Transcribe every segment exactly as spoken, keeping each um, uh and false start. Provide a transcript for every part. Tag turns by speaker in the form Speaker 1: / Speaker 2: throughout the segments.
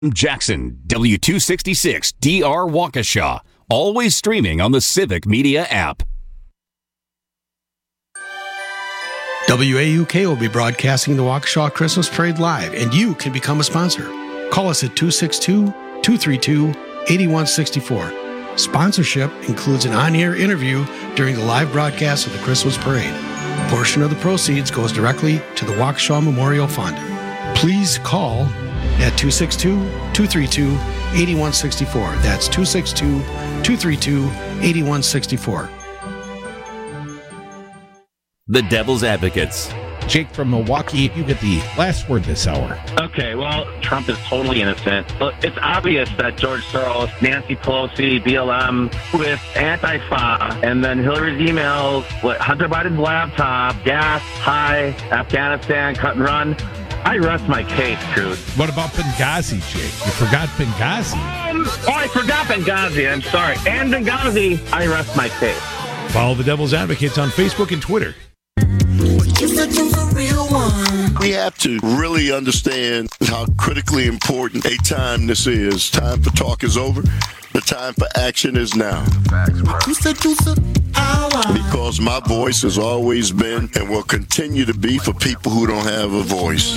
Speaker 1: Jackson, W two sixty-six D R Waukesha. Always streaming on the Civic Media app.
Speaker 2: W A U K will be broadcasting the Waukesha Christmas Parade live, and you can become a sponsor. Call us at two six two, two three two, eight one six four. Sponsorship includes an on-air interview during the live broadcast of the Christmas Parade. A portion of the proceeds goes directly to the Waukesha Memorial Fund. Please call at two six two, two three two, eight one six four. That's two six two, two three two, eight one six four.
Speaker 1: The Devil's Advocates.
Speaker 3: Jake from Milwaukee, you get the last word this hour.
Speaker 4: Okay, well, Trump is totally innocent. Look, it's obvious that George Soros, Nancy Pelosi, B L M with Antifa, and then Hillary's emails, what, Hunter Biden's laptop, gas, high, Afghanistan, cut and run. I rest my case, Truth.
Speaker 3: What about Benghazi, Jake? You forgot Benghazi.
Speaker 4: Um, oh, I forgot Benghazi. I'm sorry. And Benghazi, I rest my case.
Speaker 3: Follow the Devil's Advocates on Facebook and Twitter.
Speaker 5: We have to really understand how critically important a time this is. Time for talk is over. The time for action is now. Because my voice has always been and will continue to be for people who don't have a voice.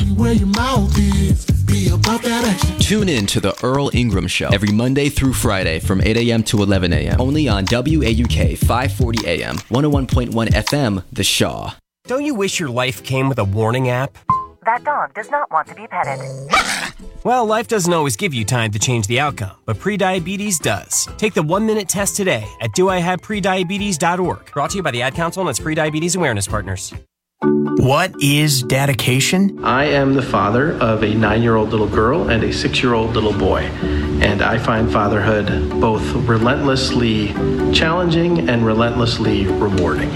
Speaker 6: Tune in to the Earl Ingram Show every Monday through Friday from eight a.m. to eleven a.m. Only on W A U K five forty A M, one oh one point one F M, The Shaw.
Speaker 7: Don't you wish your life came with a warning app?
Speaker 8: That dog does not want to be petted.
Speaker 7: Well, life doesn't always give you time to change the outcome, but prediabetes does. Take the one-minute test today at do I have prediabetes dot org. Brought to you by the Ad Council and its Prediabetes Awareness Partners.
Speaker 9: What is dedication?
Speaker 10: I am the father of a nine-year-old little girl and a six-year-old little boy, and I find fatherhood both relentlessly challenging and relentlessly rewarding.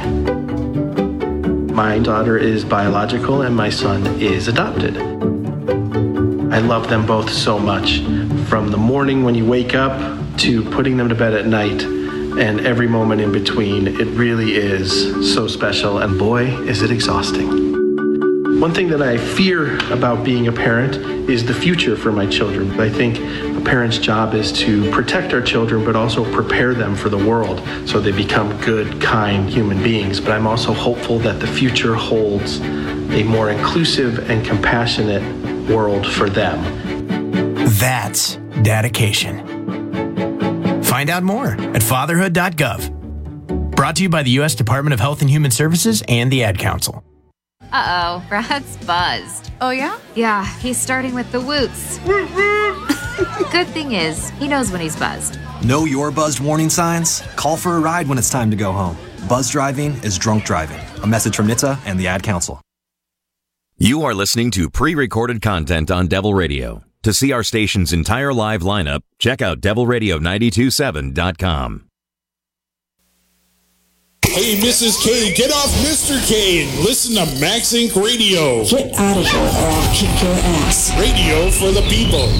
Speaker 10: My daughter is biological and my son is adopted. I love them both so much, from the morning when you wake up to putting them to bed at night and every moment in between. It really is so special, and boy, is it exhausting. One thing that I fear about being a parent is the future for my children. I think a parent's job is to protect our children, but also prepare them for the world so they become good, kind human beings. But I'm also hopeful that the future holds a more inclusive and compassionate world for them.
Speaker 9: That's dedication. Find out more at fatherhood dot gov. Brought to you by the U S Department of Health and Human Services and the Ad Council.
Speaker 11: Uh-oh, Brad's buzzed.
Speaker 12: Oh, yeah?
Speaker 11: Yeah, he's starting with the whoops. Good thing is, he knows when he's buzzed.
Speaker 13: Know your buzzed warning signs? Call for a ride when it's time to go home. Buzz driving is drunk driving. A message from N H T S A and the Ad Council.
Speaker 1: You are listening to pre-recorded content on Devil Radio. To see our station's entire live lineup, check out devil radio nine two seven dot com.
Speaker 14: Hey, Missus K, get off Mister K and listen to Max Incorporated. Radio.
Speaker 15: Get out of here or I'll kick your ass.
Speaker 14: Radio for the people.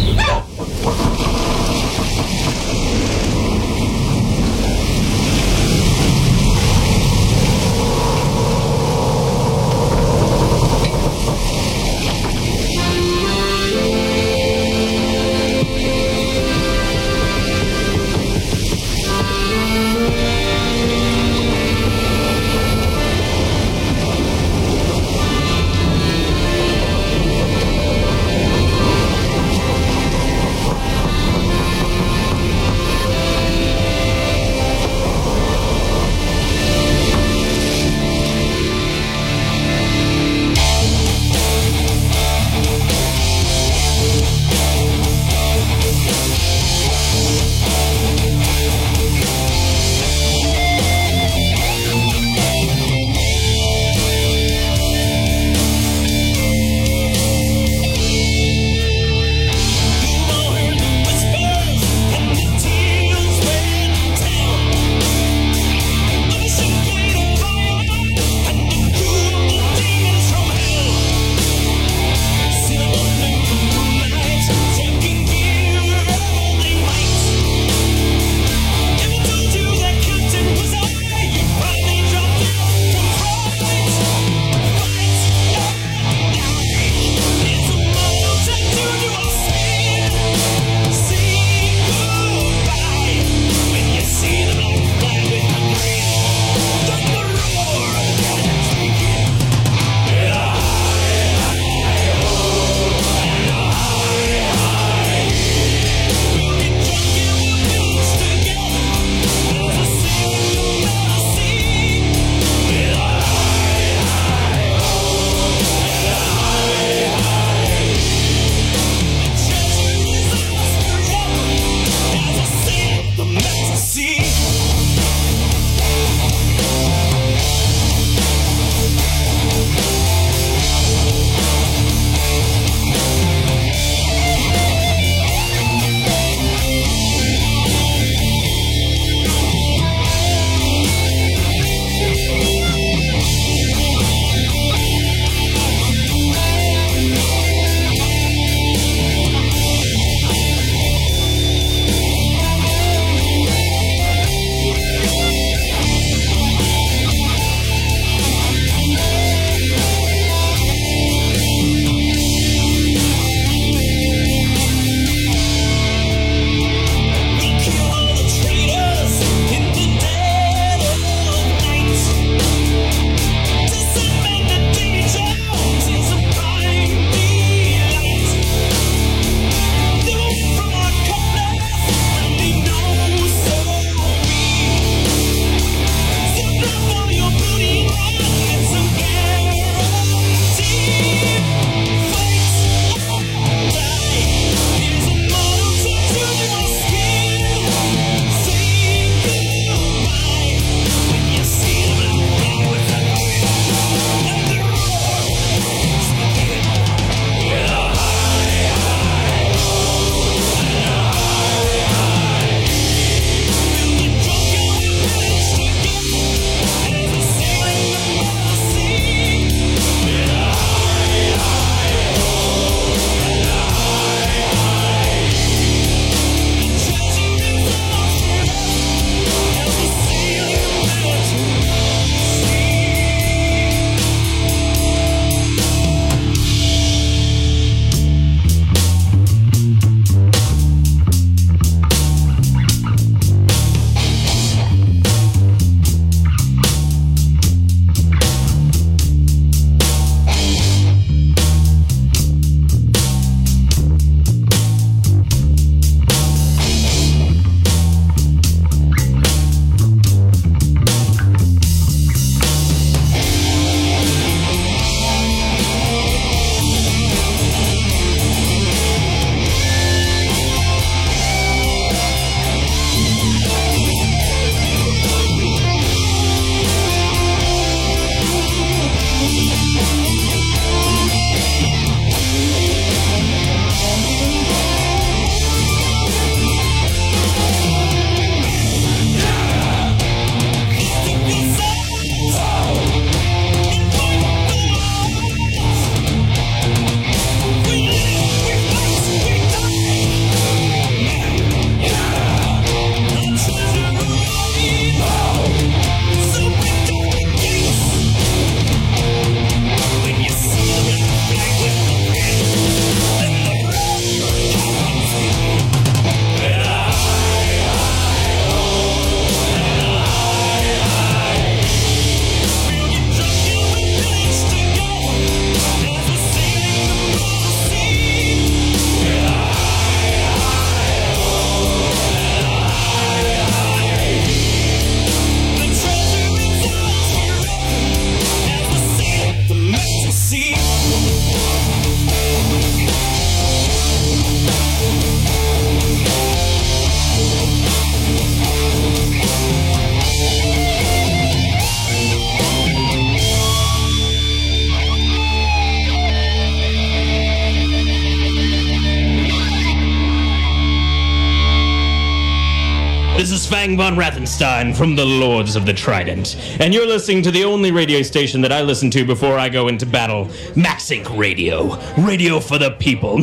Speaker 12: This is Fang von Rathenstein from the Lords of the Trident, and you're listening to the only radio station that I listen to before I go into battle, Maxink Radio. Radio for the people.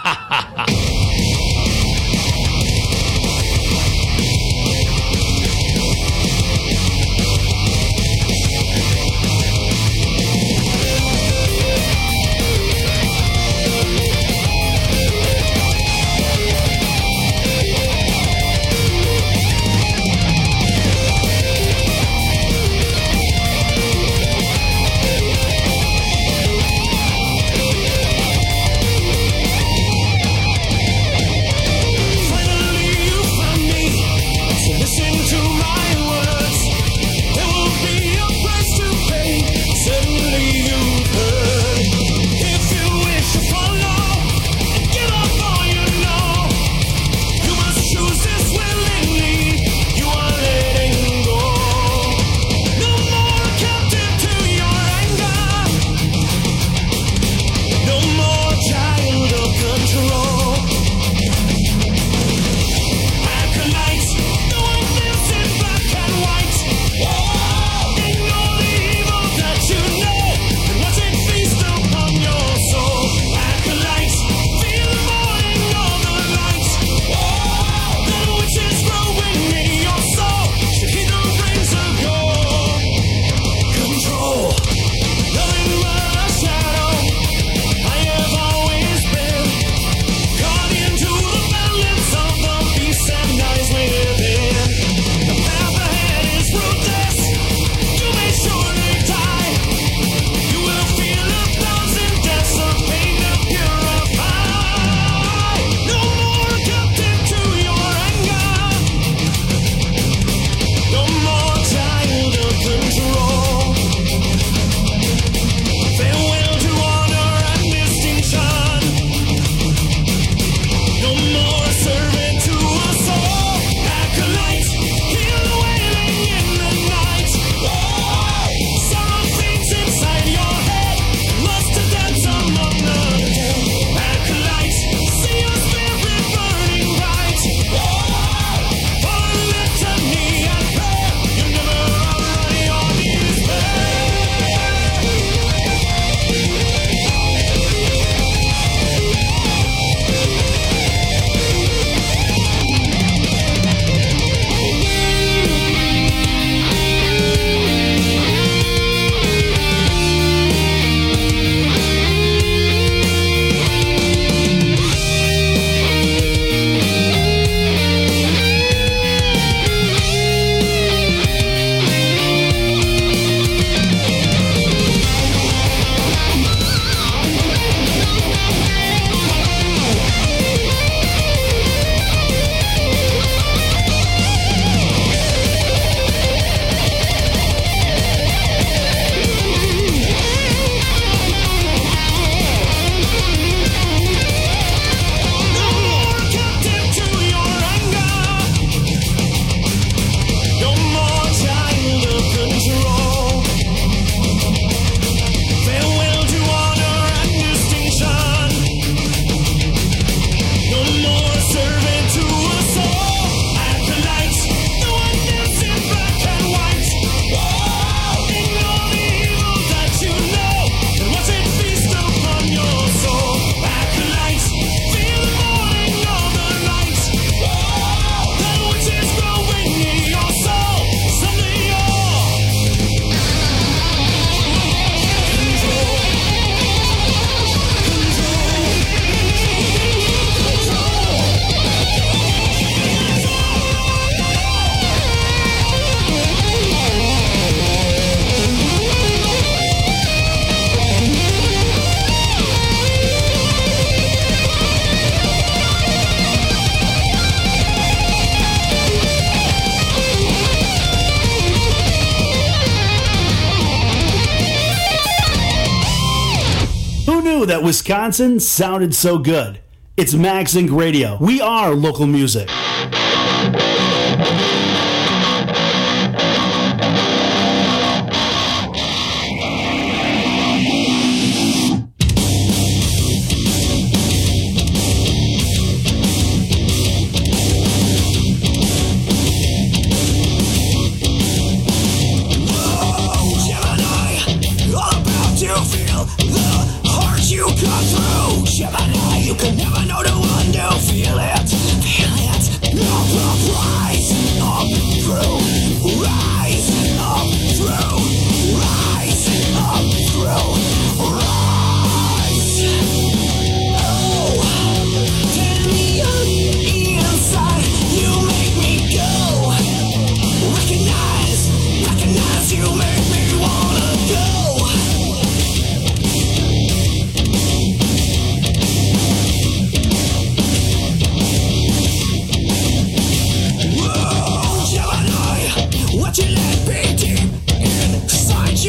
Speaker 16: That Wisconsin sounded so good. It's Maxink Radio. We are local music.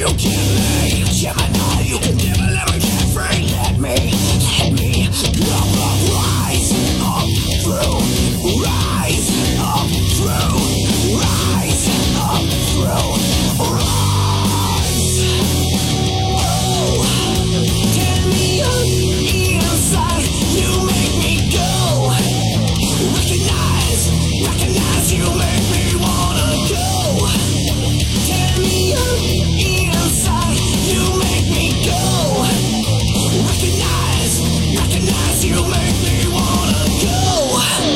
Speaker 17: you give me, Gemini, you can never let me get free. Let me, let me up, up, rise up through, rise up through, rise up through, rise. Oh, turn me on inside, you make me go. Recognize, recognize, you make me wanna go. Turn me on inside, you make me go. Recognize, recognize, you make me wanna go.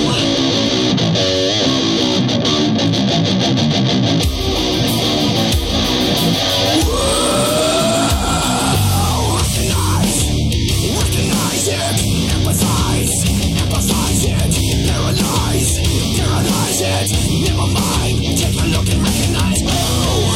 Speaker 17: Whoa, recognize, recognize it, empathize, empathize it, paralyze, paralyze it, never mind, take a look and recognize, oh.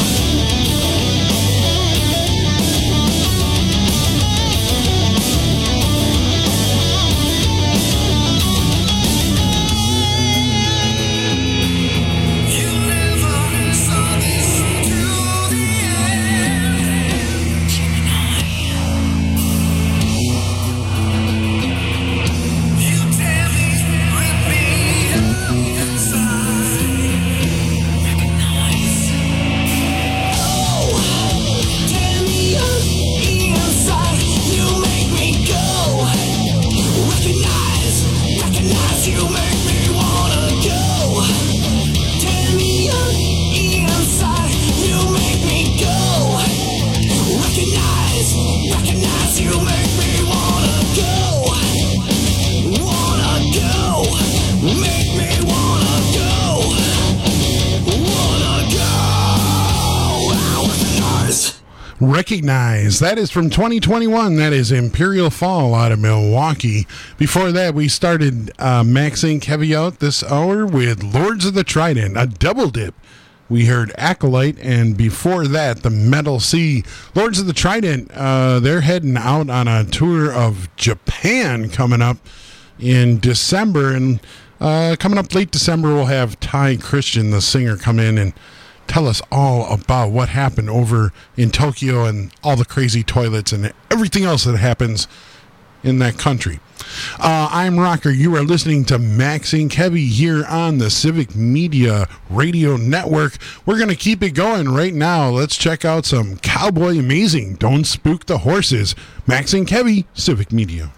Speaker 2: Recognize. That is from twenty twenty-one. That is Imperial Fall out of Milwaukee. Before that, we started uh, Max Inc Heavy Out this hour with Lords of the Trident, a double dip. We heard Acolyte, and before that, the Metal Sea. Lords of the Trident, uh, they're heading out on a tour of Japan coming up in December. And uh, coming up late December, we'll have Ty Christian, the singer, come in and tell us all about what happened over in Tokyo and all the crazy toilets and everything else that happens in that country. Uh, I'm Rocker. You are listening to Max Inc Heavy here on the Civic Media Radio Network. We're going to keep it going right now. Let's check out some Cowboy Amazing. Don't spook the horses. Max Inc Heavy, Civic Media.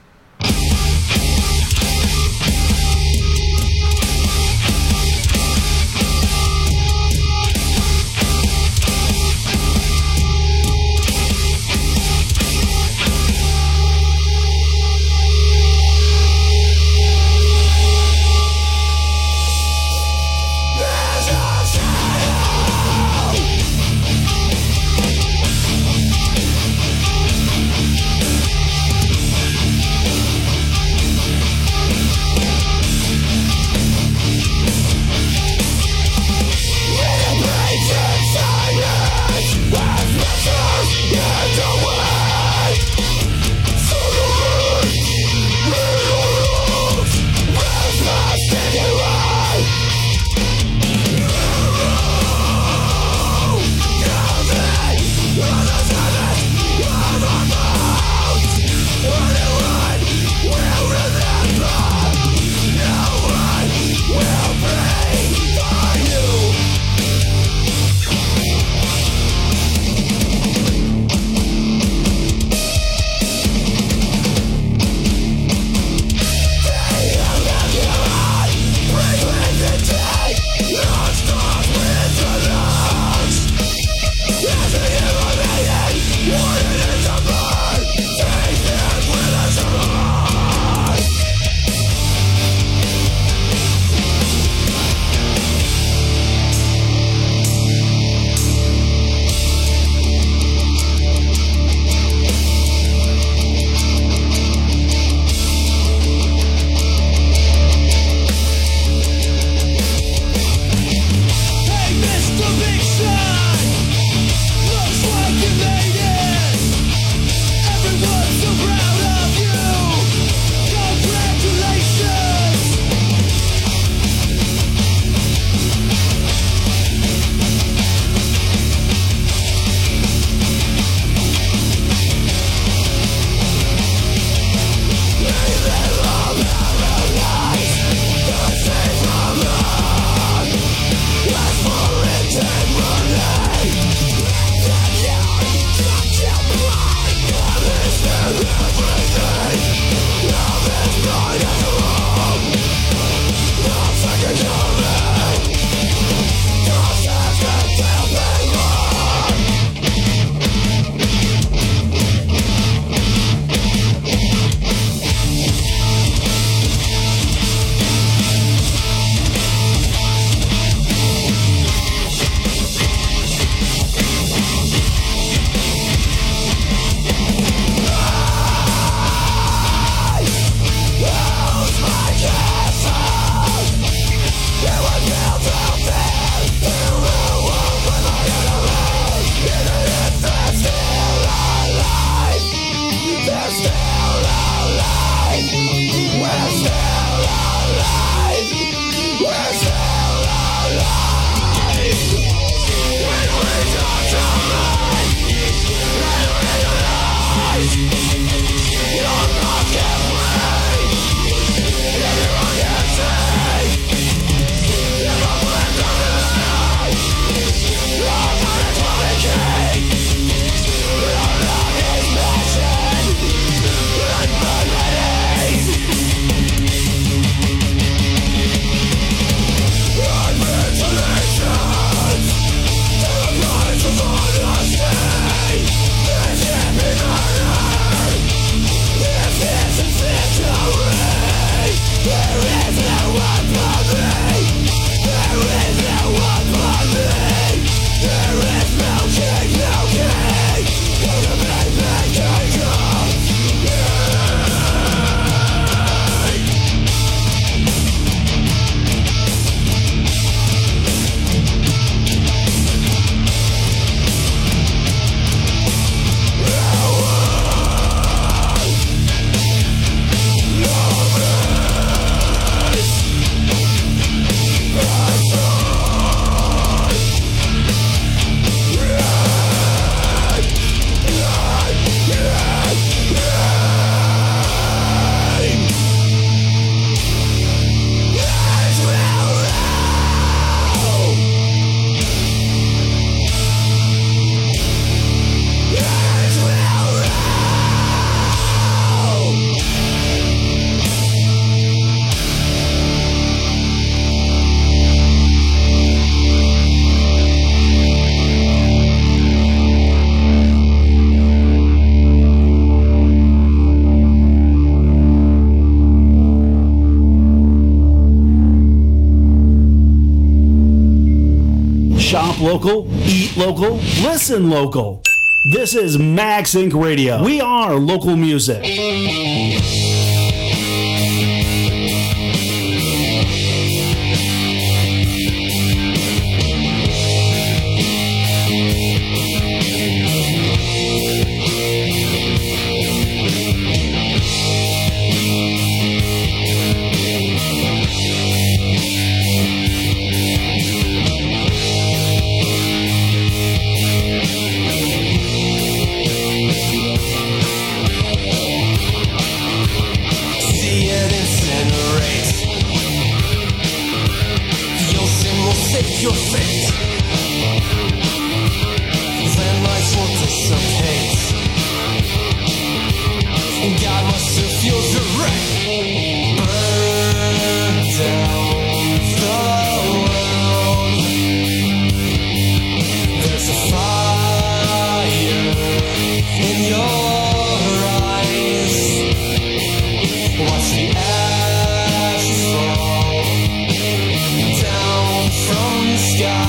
Speaker 16: Shop local, eat local, listen local. This is Max Incorporated. Radio. We are local music.
Speaker 17: Your fate. Then lights will dissipate. God must have feel direct. Burn down the world. There's a fire in your eyes. Watch the ash fall down from the sky.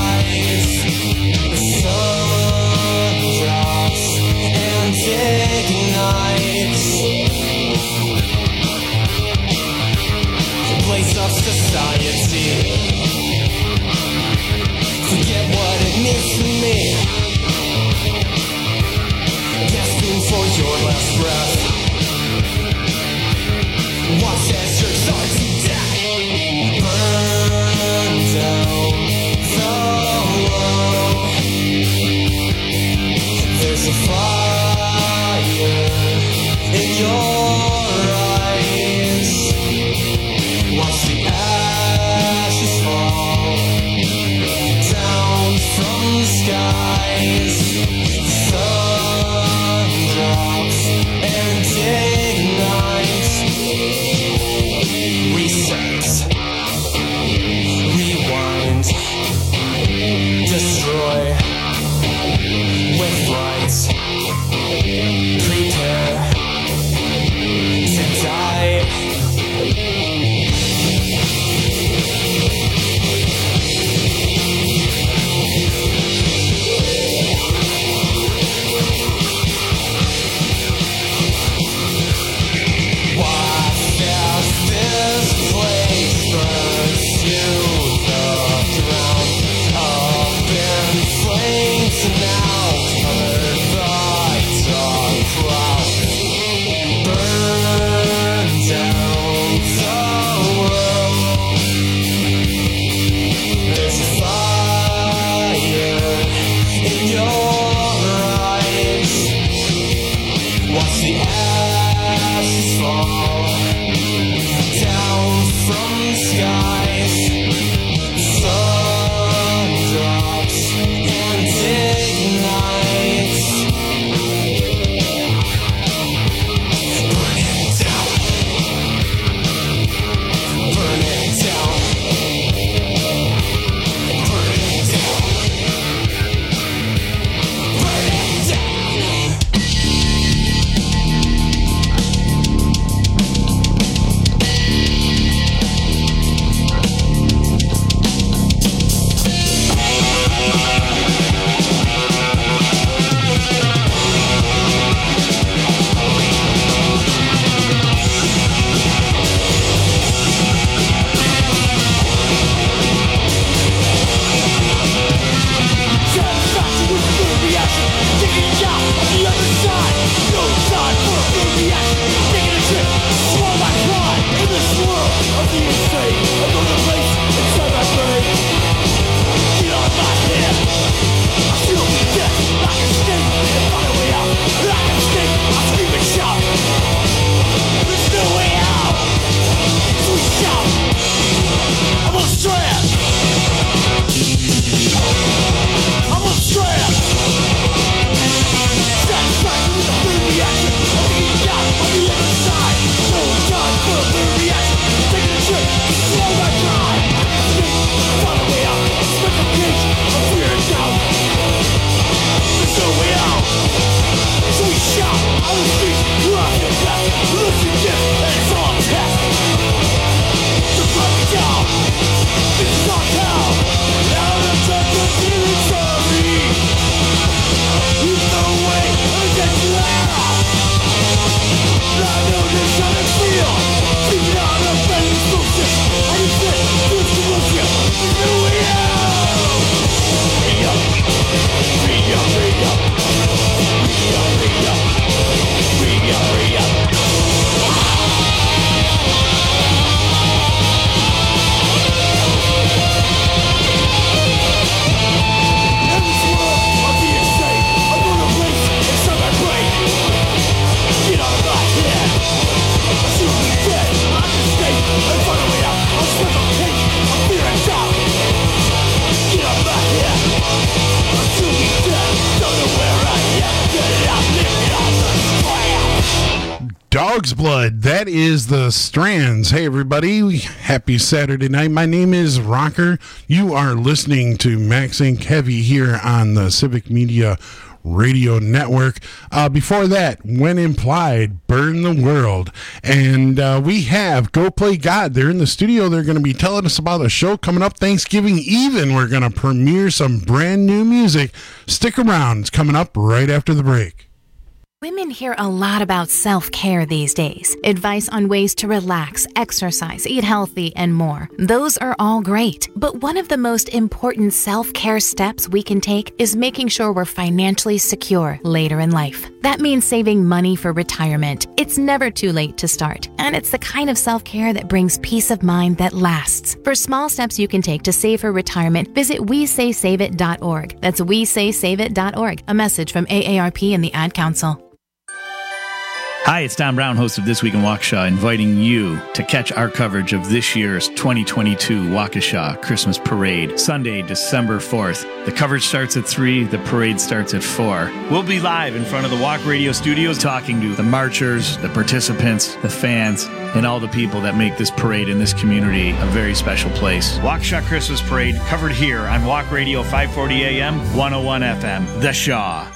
Speaker 18: Dog's Blood. That is the Strands. Hey, everybody. Happy Saturday night. My name is Rocker. You are listening to Max Inc Heavy here on the Civic Media Radio Network. Uh, before that, When Implied, Burn the World. And uh, we have Go Play God. They're in the studio. They're going to be telling us about a show coming up Thanksgiving Eve, and we're going to premiere some brand new music. Stick around. It's coming up right after the break.
Speaker 19: Women hear a lot about self-care these days. Advice on ways to relax, exercise, eat healthy, and more. Those are all great. But one of the most important self-care steps we can take is making sure we're financially secure later in life. That means saving money for retirement. It's never too late to start. And it's the kind of self-care that brings peace of mind that lasts. For small steps you can take to save for retirement, visit we say save it dot org. That's we say save it dot org. A message from A A R P and the Ad Council.
Speaker 20: Hi, it's Tom Brown, host of This Week in Waukesha, inviting you to catch our coverage of this year's twenty twenty-two Waukesha Christmas Parade, Sunday, December fourth. The coverage starts at three, the parade starts at four. We'll be live in front of the Walk Radio studios talking to the marchers, the participants, the fans, and all the people that make this parade in this community a very special place. Waukesha Christmas Parade, covered here on Walk Radio five forty A M, one oh one F M, The Shaw.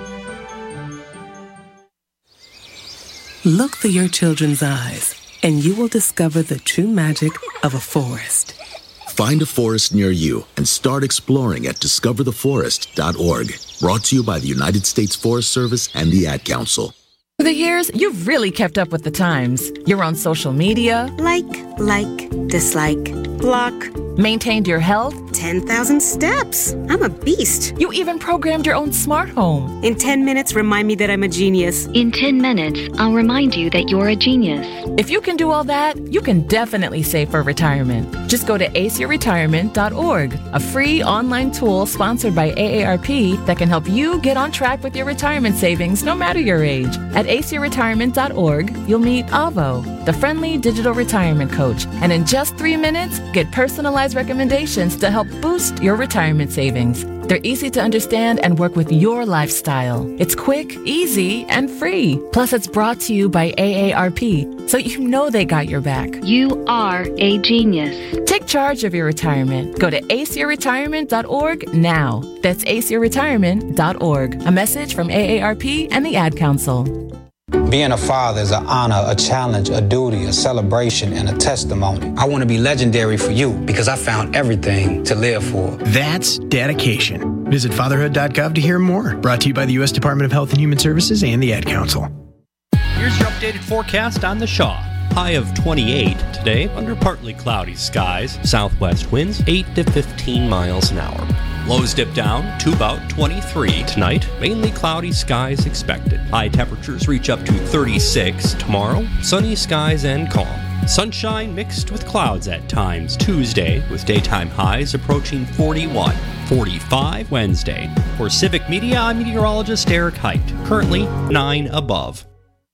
Speaker 21: Look through your children's eyes, and you will discover the true magic of a forest.
Speaker 22: Find a forest near you and start exploring at discover the forest dot org. Brought to you by the United States Forest Service and the Ad Council.
Speaker 23: For the years, you've really kept up with the times. You're on social media.
Speaker 24: Like, like, dislike, block.
Speaker 23: Maintained your health.
Speaker 24: ten thousand steps. I'm a beast.
Speaker 23: You even programmed your own smart home.
Speaker 24: In ten minutes, remind me that I'm a genius.
Speaker 25: In ten minutes, I'll remind you that you're a genius.
Speaker 23: If you can do all that, you can definitely save for retirement. Just go to ace your retirement dot org, a free online tool sponsored by A A R P that can help you get on track with your retirement savings no matter your age. At ace your retirement dot org, you'll meet Avo, the friendly digital retirement coach, and in just three minutes, get personalized recommendations to help boost your retirement savings. They're easy to understand and work with your lifestyle. It's quick, easy, and free. Plus, it's brought to you by A A R P, so you know they got your back.
Speaker 25: You are a genius.
Speaker 23: Take charge of your retirement. Go to ace your retirement dot org now. That's ace your retirement dot org. A message from A A R P and the Ad Council.
Speaker 26: Being a father is an honor, a challenge, a duty, a celebration, and a testimony. I want to be legendary for you because I found everything to live for.
Speaker 9: That's dedication. Visit fatherhood dot gov to hear more. Brought to you by the U S Department of Health and Human Services and the Ad Council.
Speaker 27: Here's your updated forecast on the Shaw. High of twenty-eight today, under partly cloudy skies. Southwest winds eight to fifteen miles an hour. Lows dip down to about twenty-three tonight. Mainly cloudy skies expected. High temperatures reach up to thirty-six tomorrow. Sunny skies and calm. Sunshine mixed with clouds at times Tuesday, with daytime highs approaching forty-one. forty-five Wednesday. For Civic Media, I'm meteorologist Eric Height. Currently nine above.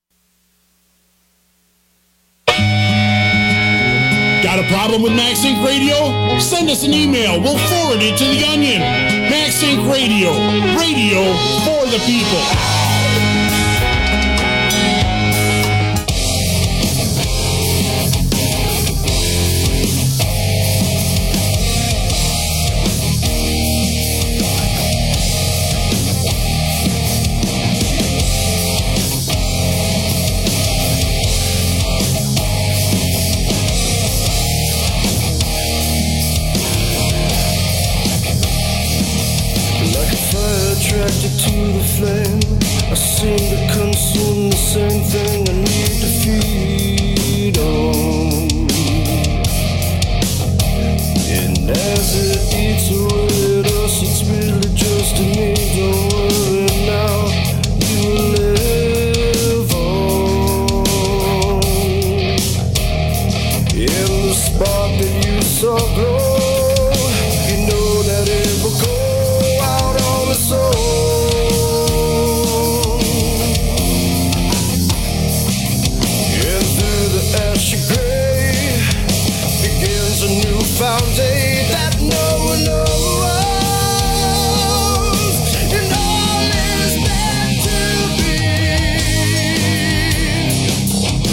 Speaker 14: Got a problem with Max Inc Radio? Send us an email. We'll forward it to the Onion. Max Inc Radio. Radio for the people.
Speaker 28: Attracted to the flame, I seem to consume the same thing I need to feed on. And as it eats away at us, it's really just a me. Don't worry now, you live on. In the spark that you saw glow, you know that it will go. Soul. And through the ashy gray begins a newfound day that no one knows. And all is meant to be.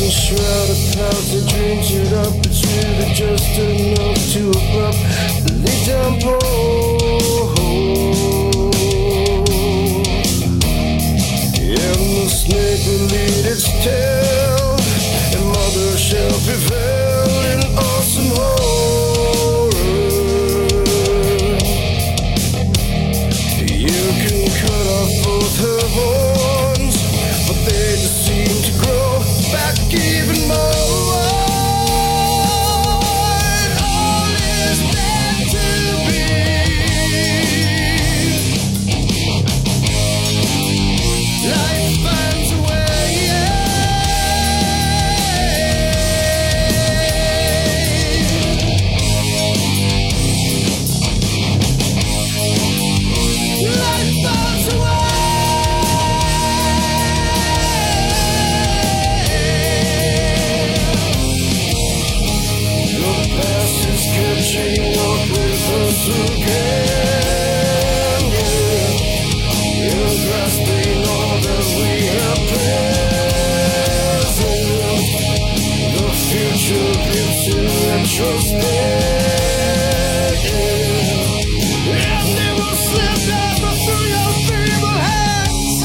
Speaker 28: a shroud of clouds that dreams it up. It's really just enough to abruptly down pole. And the snake will lead its tail, and mother shall prevail in awesome horror. You can cut off both her horns, but they just seem to grow back even more. All is meant to be. Life finds a way. Life finds a way. The past is catching up with us again. You're grasping all that we have present. The future lives in retrospect. And it will slip ever through your feeble hands.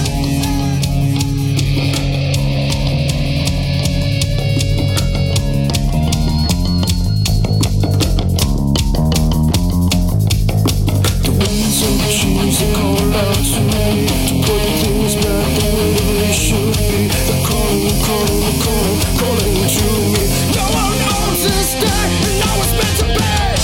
Speaker 28: The winds of change, they call out to me to put things back the way they should be. They're calling, calling, calling, calling to me. No one knows this day, and now it's meant to be.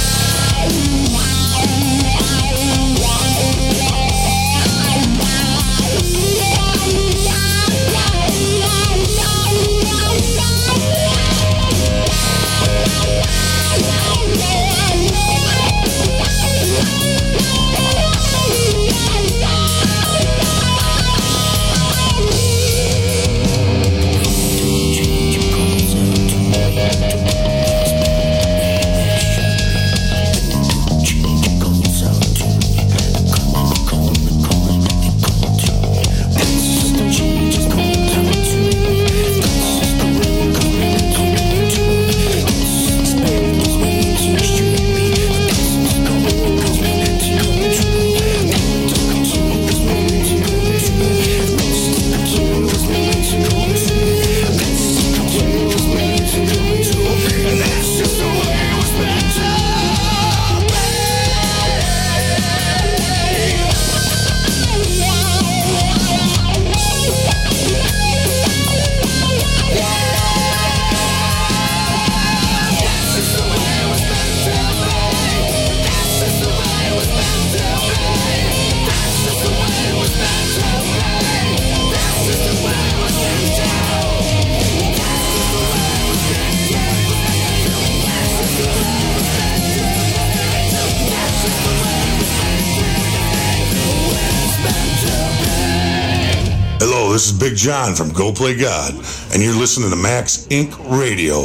Speaker 3: Hello, this is Big John from Go Play God, and you're listening to Max Incorporated. Radio.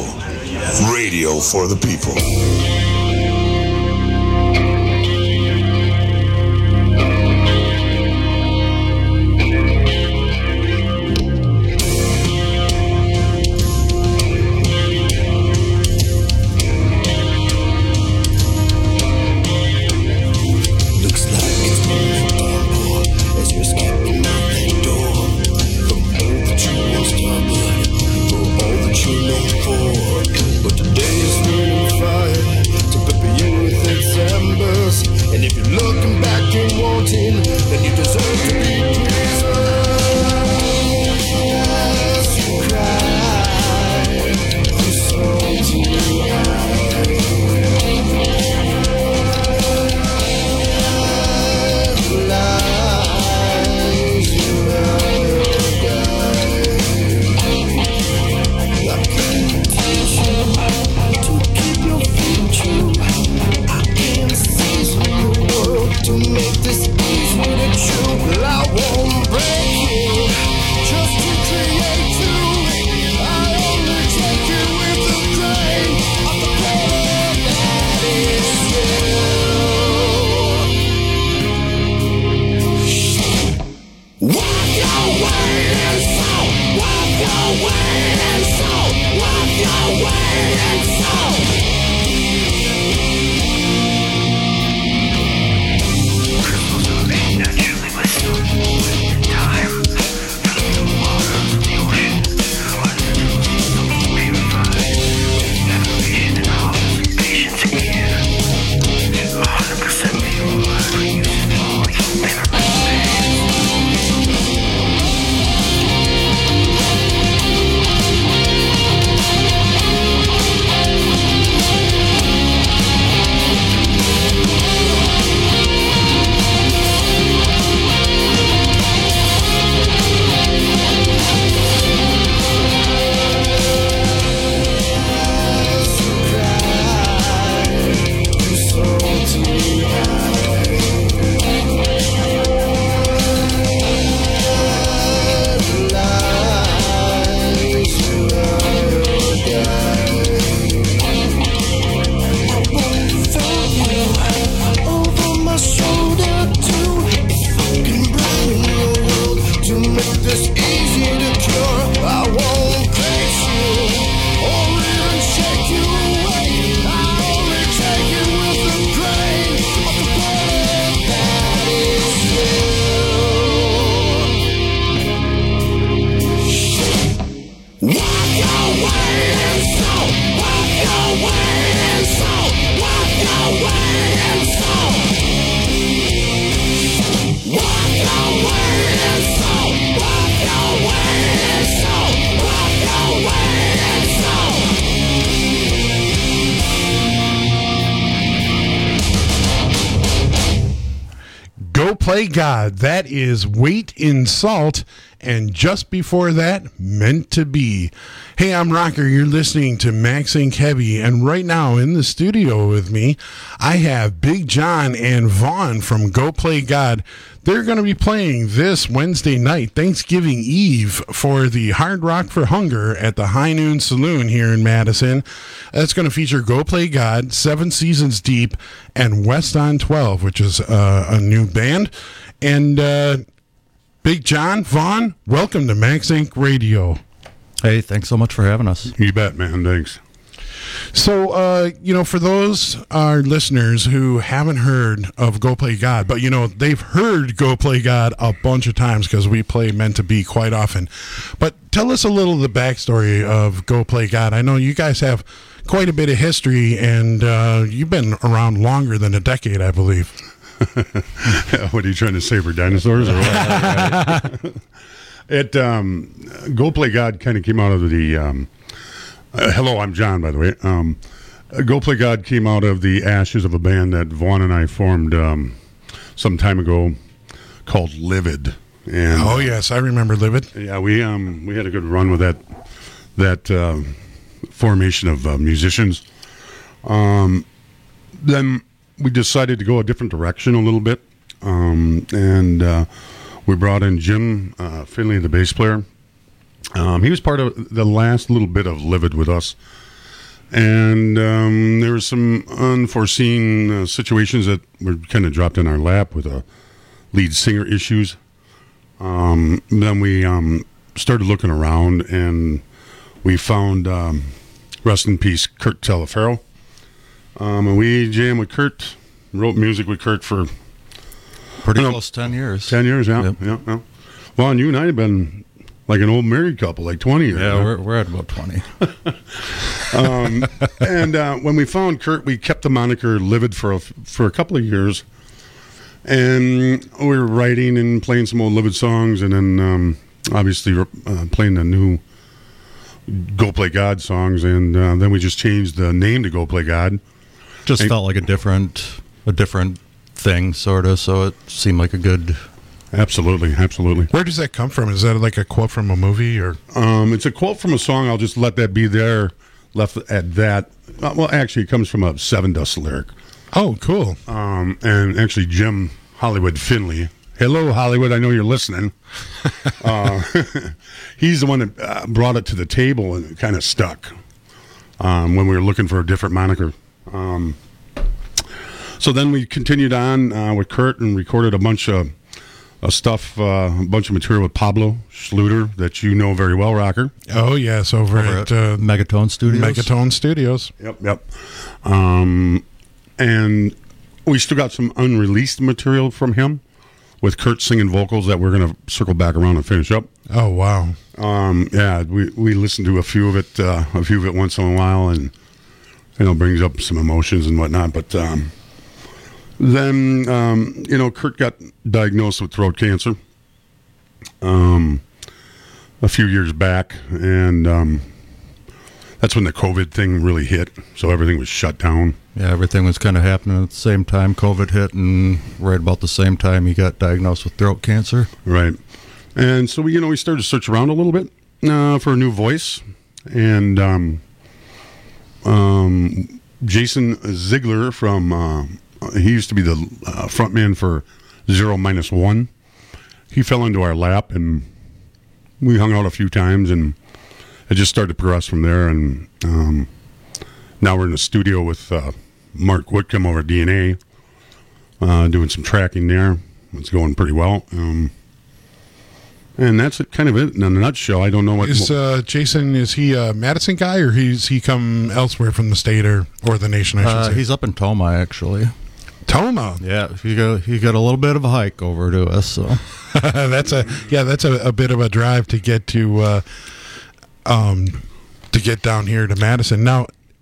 Speaker 3: Radio for the people.
Speaker 17: Walk your way and so, walk your way and so.
Speaker 18: Play God. That is Weight in Salt. And just before that, Meant to Be. Hey, I'm Rocker. You're listening to Max Inc Heavy. And right now in the studio with me, I have Big John and Vaughn from Go Play God. They're going to be playing this Wednesday night, Thanksgiving Eve, for the Hard Rock for Hunger at the High Noon Saloon here in Madison. That's going to feature Go Play God, Seven Seasons Deep, and West on twelve, which is uh, a new band. And uh, Big John, Vaughn, welcome to Max Inc Radio.
Speaker 4: Hey, thanks so much for having us.
Speaker 18: You bet, man. Thanks. So, uh, you know, for those our listeners who haven't heard of Go Play God, but, you know, they've heard Go Play God a bunch of times because we play Meant to Be quite often. But tell us a little of the backstory of Go Play God. I know you guys have quite a bit of history, and uh, you've been around longer than a decade, I believe.
Speaker 5: What are you trying to say, for dinosaurs? Or what? It um, Go Play God kind of came out of the um, uh, hello, I'm John, by the way. Um, Go Play God came out of the ashes of a band that Vaughn and I formed um, some time ago called Livid. And
Speaker 18: oh yes, I remember Livid.
Speaker 5: Yeah, we um, we had a good run with that that uh, formation of uh, musicians. Um, then we decided to go a different direction a little bit, um, and uh, we brought in Jim uh, Finley, the bass player. Um, he was part of the last little bit of Livid with us, and um, there were some unforeseen uh, situations that were kind of dropped in our lap with uh, lead singer issues. Um, then we um, started looking around, and we found, um, rest in peace, Kurt Talaferro. Um, and we jammed with Kurt, wrote music with Kurt for
Speaker 4: pretty
Speaker 5: you know,
Speaker 4: close ten years.
Speaker 5: Ten years, yeah,
Speaker 4: Yep.
Speaker 5: yeah, yeah. Well, and you and I have been like an old married couple, like twenty years.
Speaker 4: Yeah,
Speaker 5: huh?
Speaker 4: we're we're at about twenty.
Speaker 5: um, and uh, when we found Kurt, we kept the moniker Livid for a, for a couple of years, and we were writing and playing some old Livid songs, and then um, obviously uh, playing the new Go Play God songs, and uh, then we just changed the name to Go Play God.
Speaker 4: Just
Speaker 5: and,
Speaker 4: felt like a different a different thing, sort of. So it seemed like a good.
Speaker 5: Absolutely, absolutely.
Speaker 18: Where does that come from? Is that like a quote from a movie, or?
Speaker 5: Um, it's a quote from a song. I'll just let that be there, left at that. Uh, well, actually, it comes from a Seven Dust lyric.
Speaker 18: Oh, cool.
Speaker 5: Um, and actually, Jim Hollywood Finley. Hello, Hollywood. I know you're listening. uh, he's the one that uh, brought it to the table, and it kind of stuck um, when we were looking for a different moniker. Um, so then we continued on uh, with Kurt and recorded a bunch of a stuff, uh, a bunch of material with Pablo Schluter that you know very well, Rocker.
Speaker 18: Oh, yes, over, over at, at uh,
Speaker 4: Megatone Studios.
Speaker 18: Megatone Studios.
Speaker 5: Yep, yep. Um, and we still got some unreleased material from him with Kurt singing vocals that we're going to circle back around and finish up.
Speaker 18: Oh, wow.
Speaker 5: Um, yeah, we, we listen to a few of it, uh, a few of it once in a while, and, you know, brings up some emotions and whatnot. But um, then, um, you know, Kurt got diagnosed with throat cancer um, a few years back, and um, that's when the COVID thing really hit, so everything was shut down.
Speaker 4: Yeah, everything was kind of happening at the same time. COVID hit, and right about the same time he got diagnosed with throat cancer.
Speaker 5: Right. And so, we, you know, we started to search around a little bit uh, for a new voice. And um, um, Jason Ziegler from, uh, he used to be the uh, frontman for Zero Minus One. He fell into our lap, and we hung out a few times, and it just started to progress from there. And um, now we're in the studio with uh, Mark Whitcomb over at D N A, uh, doing some tracking there. It's going pretty well. Um, and that's it, kind of it in a nutshell. I don't know what
Speaker 18: is uh, Jason. Is he a Madison guy, or he's he come elsewhere from the state or or the nation? I should
Speaker 4: uh,
Speaker 18: say
Speaker 4: he's up in Toma, actually.
Speaker 18: Toma.
Speaker 4: Yeah, he got he got a little bit of a hike over to us. So
Speaker 18: that's a yeah, that's a, a bit of a drive to get to uh, um to get down here to Madison. Now,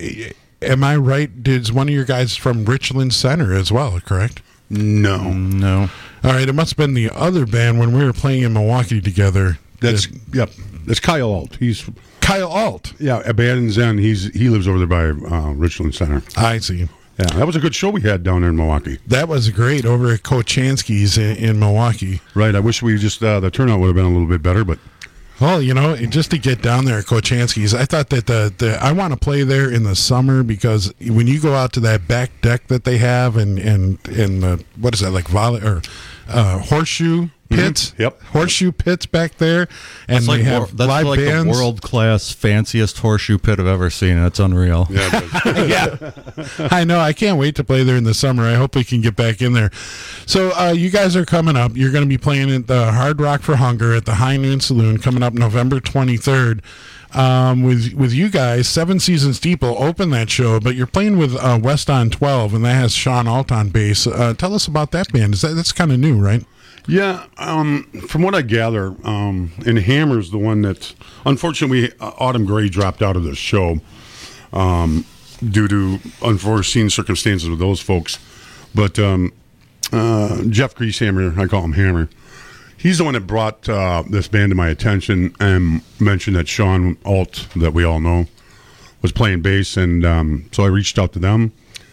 Speaker 18: am I right? Did one of your guys from Richland Center as well? Correct?
Speaker 5: No,
Speaker 4: no.
Speaker 18: All right, it must have been the other band when we were playing in Milwaukee together.
Speaker 5: That's yep. That's Kyle Alt. He's
Speaker 18: Kyle Alt.
Speaker 5: Yeah, Abandoned Zen. He's he lives over there by uh, Richland Center.
Speaker 18: I see.
Speaker 5: Yeah, that was a good show we had down there in Milwaukee.
Speaker 18: That was great over at Kochansky's in, in Milwaukee.
Speaker 5: Right. I wish we just uh, the turnout would have been a little bit better, but.
Speaker 18: Well, you know, just to get down there at Kochansky's, I thought that the, the I want to play there in the summer because when you go out to that back deck that they have and and and the, what is that, like volley or uh, horseshoe pits?
Speaker 5: Mm-hmm. Yep,
Speaker 18: horseshoe pits back there, and
Speaker 4: that's
Speaker 18: they
Speaker 4: like,
Speaker 18: have
Speaker 4: that's
Speaker 18: live
Speaker 4: like
Speaker 18: bands.
Speaker 4: the world class fanciest horseshoe pit I've ever seen. It's unreal.
Speaker 5: Yeah,
Speaker 18: yeah, I know. I can't wait to play there in the summer. I hope we can get back in there. So uh, you guys are coming up. You're going to be playing at the Hard Rock for Hunger at the High Noon Saloon coming up November twenty-third. Um, with with you guys, Seven Seasons Deep will open that show, but you're playing with uh, West on twelve, and that has Sean Alt on bass. Uh, tell us about that band. Is that that's kind of new, right?
Speaker 5: Yeah, um, from what I gather, um, and Hammer's the one that, unfortunately, uh, Autumn Gray dropped out of the show um, due to unforeseen circumstances with those folks. But um, uh, Jeff Greasehammer, I call him Hammer, he's the one that brought uh, this band to my attention and mentioned that Sean Alt, that we all know, was playing bass, and um, so I reached out to them.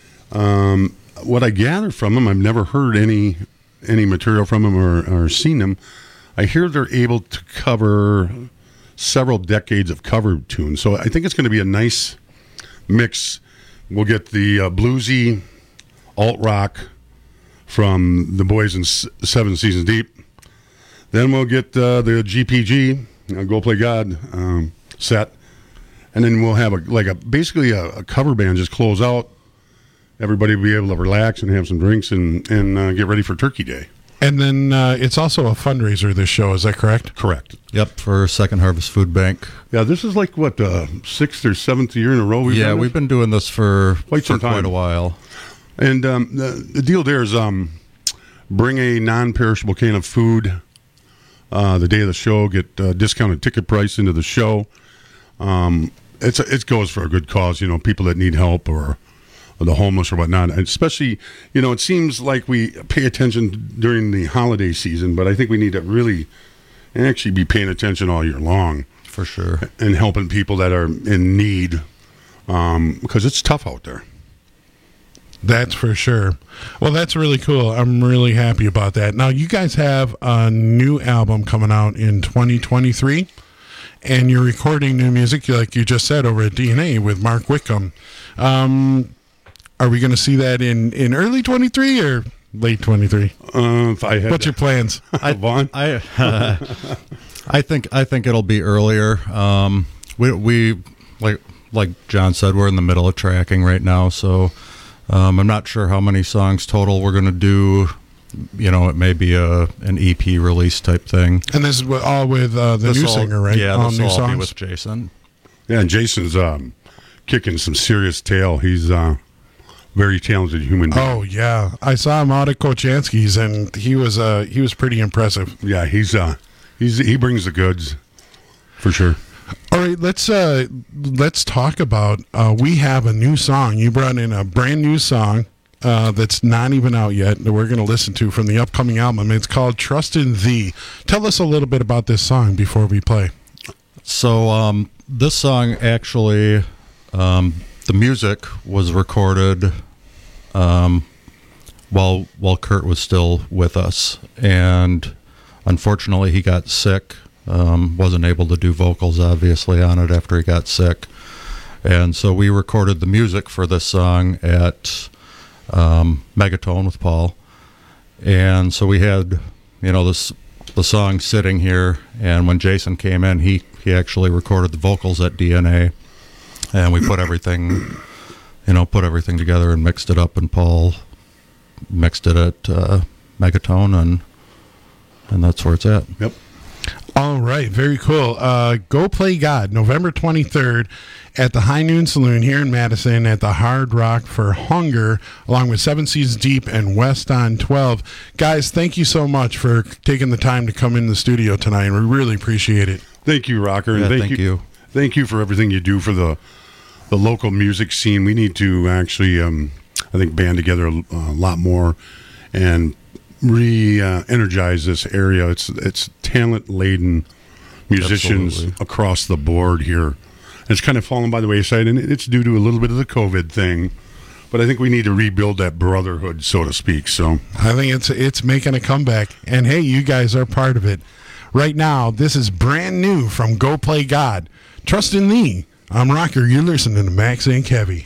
Speaker 5: Um, what I gathered from them, I've never heard any... any material from them or, or seen them. I hear they're able to cover several decades of cover tunes, so I think it's going to be a nice mix. We'll get the uh, bluesy alt rock from the boys in S- Seven Seasons Deep. Then we'll get uh, the G P G, uh, Go Play God um, set, and then we'll have a like a basically a, a cover band just close out. Everybody will be able to relax and have some drinks and, and uh, get ready for Turkey Day.
Speaker 18: And then uh, it's also a fundraiser, this show. Is that correct?
Speaker 5: Correct.
Speaker 4: Yep, for Second Harvest Food Bank.
Speaker 5: Yeah, this is like, what, uh, sixth or seventh year in a row we've
Speaker 4: Yeah,
Speaker 5: done
Speaker 4: we've been doing this for
Speaker 5: quite, some
Speaker 4: for
Speaker 5: time.
Speaker 4: quite a while.
Speaker 5: And um, the, the deal there is um, bring a non-perishable can of food uh, the day of the show, get uh, discounted ticket price into the show. Um, it's a, it goes for a good cause, you know, people that need help or... the homeless or whatnot, and especially, you know, it seems like we pay attention during the holiday season, but I think we need to really actually be paying attention all year long.
Speaker 4: For sure.
Speaker 5: And helping people that are in need, um, because it's tough out there.
Speaker 18: That's for sure. Well, that's really cool. I'm really happy about that. Now, you guys have a new album coming out in twenty twenty-three, and you're recording new music, like you just said, over at D N A with Mark Whitcomb. Um... Are we going to see that in, in early twenty-three or late twenty-three?
Speaker 5: Uh, if I had
Speaker 18: What's your plans?
Speaker 4: I, I, uh, I think I think it'll be earlier. Um, we we like like John said, we're in the middle of tracking right now, so um, I'm not sure how many songs total we're going to do you know, it may be a an E P release type thing.
Speaker 18: And this is with, all with uh, the
Speaker 4: This
Speaker 18: new
Speaker 4: all-
Speaker 18: singer, right?
Speaker 4: Yeah,
Speaker 18: all
Speaker 4: this
Speaker 18: new
Speaker 4: will all be
Speaker 18: songs.
Speaker 4: with Jason.
Speaker 5: Yeah, and Jason's um, kicking some serious tail. He's uh, very talented human being.
Speaker 18: Oh yeah, I saw him out at Kochansky's, and he was uh, he was pretty impressive.
Speaker 5: Yeah, he's uh, he's he brings the goods for sure.
Speaker 18: All right, let's uh, let's talk about. Uh, we have a new song. You brought in a brand new song uh, that's not even out yet that we're going to listen to from the upcoming album. It's called "Trust in Thee." Tell us a little bit about this song before we play.
Speaker 4: So um, this song actually, um, the music was recorded um, while while Kurt was still with us, and unfortunately he got sick. Um, wasn't able to do vocals obviously on it after he got sick, and so we recorded the music for this song at um, Megatone with Paul, and so we had, you know, this the song sitting here, and when Jason came in, he he actually recorded the vocals at D N A, and we put everything, you know, put everything together and mixed it up, and Paul mixed it at uh, Megatone, and and that's where it's at.
Speaker 5: Yep.
Speaker 18: All right, very cool. Uh, Go Play God, November twenty-third at the High Noon Saloon here in Madison at the Hard Rock for Hunger, along with Seven Seas Deep and West on twelve. Guys, thank you so much for taking the time to come in the studio tonight. We really appreciate it.
Speaker 5: Thank you, Rocker, and
Speaker 4: Yeah,
Speaker 5: thank,
Speaker 4: thank
Speaker 5: you,
Speaker 4: you.
Speaker 5: thank you for everything you do for the the local music scene. We need to actually, um, I think, band together a, a lot more and re-energize this area. It's it's talent-laden musicians
Speaker 4: Absolutely.
Speaker 5: across the board here. And it's kind of fallen by the wayside, and it's due to a little bit of the COVID thing. But I think we need to rebuild that brotherhood, so to speak. So
Speaker 18: I think it's it's making a comeback. And hey, you guys are part of it. Right now, this is brand new from Go Play God. Trust in Thee. I'm Rocker. You're listening to Max Inc Heavy.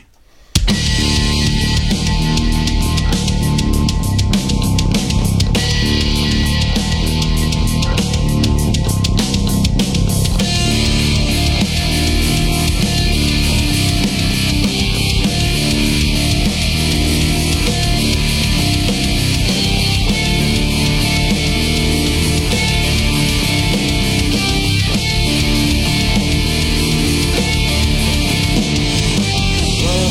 Speaker 28: Well,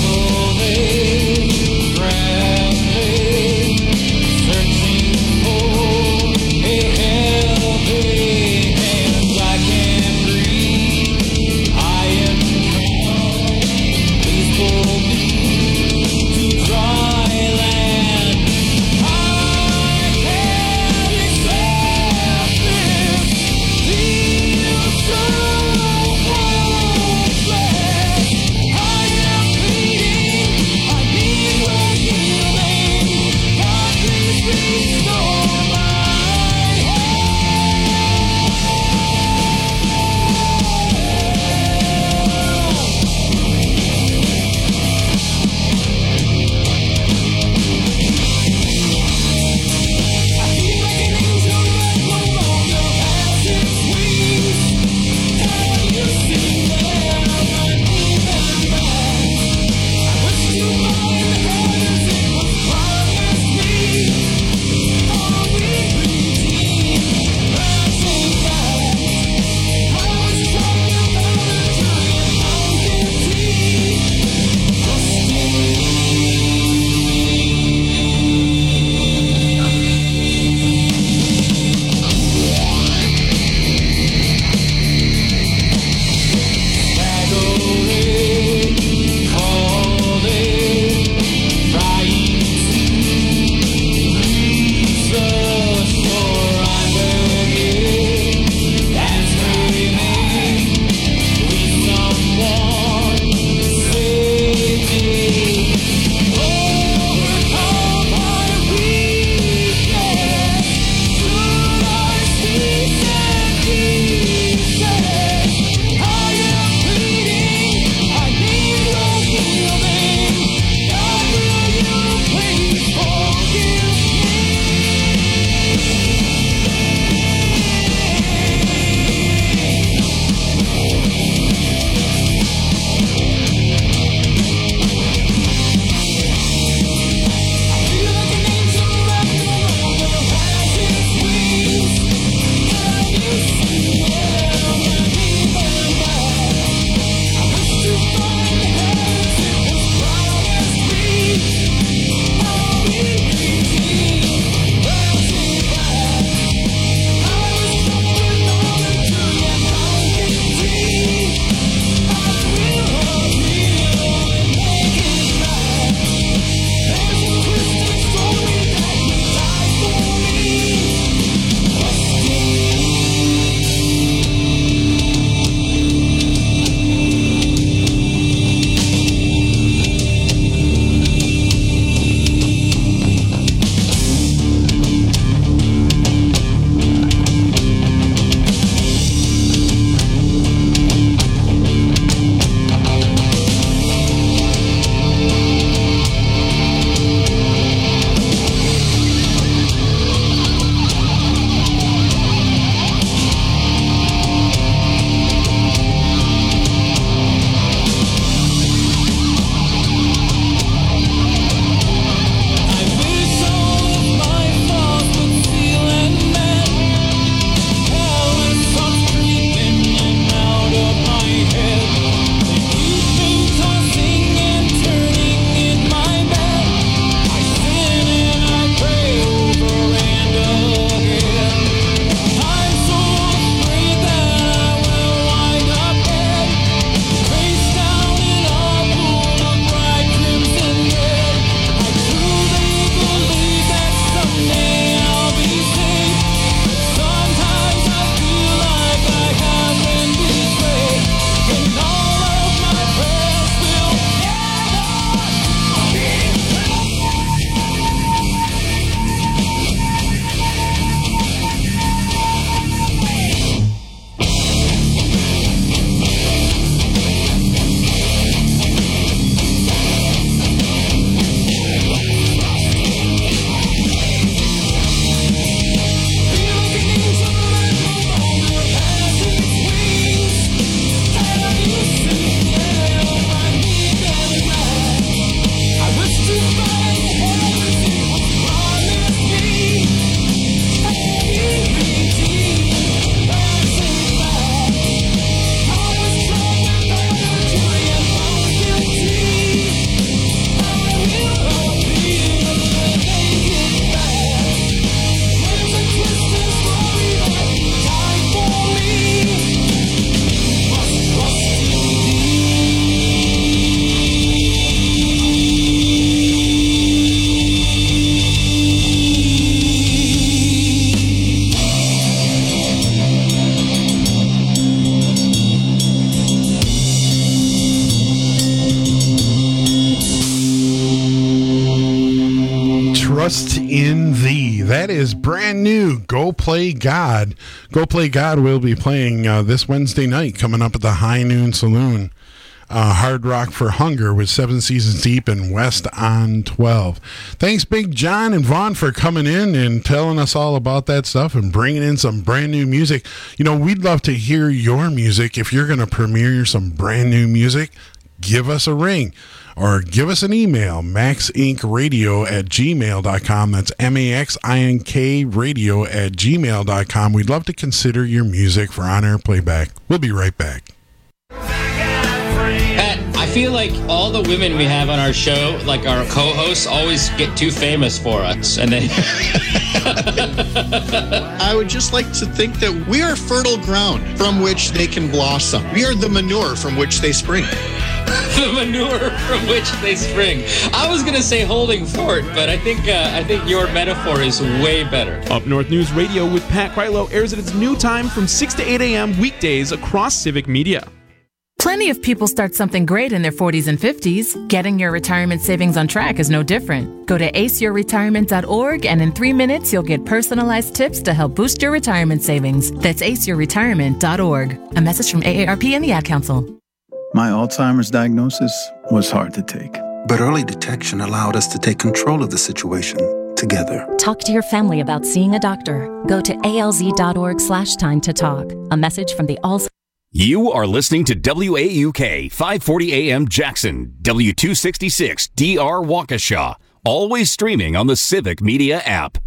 Speaker 18: in Thee. That is brand new. Go Play God. Go Play God will be playing uh, this Wednesday night, coming up at the High Noon Saloon. Uh, Hard Rock for Hunger with Seven Seasons Deep and West on twelve. Thanks, Big John and Vaughn, for coming in and telling us all about that stuff and bringing in some brand new music. You know, we'd love to hear your music. If you're going to premiere some brand new music, give us a ring or give us an email, maxinkradio at gmail dot com. That's M A X I N K radio at gmail dot com. We'd love to consider your music for on-air playback. We'll be right back.
Speaker 1: Pat, I feel like all the women we have on our show, like our co-hosts, always get too famous for us. And then
Speaker 6: I would just like to think that we are fertile ground from which they can blossom. We are the manure from which they spring.
Speaker 1: The manure from which they spring. I was gonna say holding fort, but I think uh, I think your metaphor is way better.
Speaker 7: Up North News Radio with Pat Krylo airs at its new time from six to eight a.m. weekdays across Civic Media.
Speaker 23: Plenty of people start something great in their forties and fifties. Getting your retirement savings on track is no different. Go to ace your retirement dot org and in three minutes you'll get personalized tips to help boost your retirement savings. That's ace your retirement dot org. A message from A A R P and the Ad Council.
Speaker 8: My Alzheimer's diagnosis was hard to take.
Speaker 10: But early detection allowed us to take control of the situation together.
Speaker 11: Talk to your family about seeing a doctor. Go to A L Z dot org slash time to talk. A message from the Alzheimer's.
Speaker 13: You are listening to W A U K five forty A M Jackson, W two sixty-six D R Waukesha, always streaming on the Civic Media app.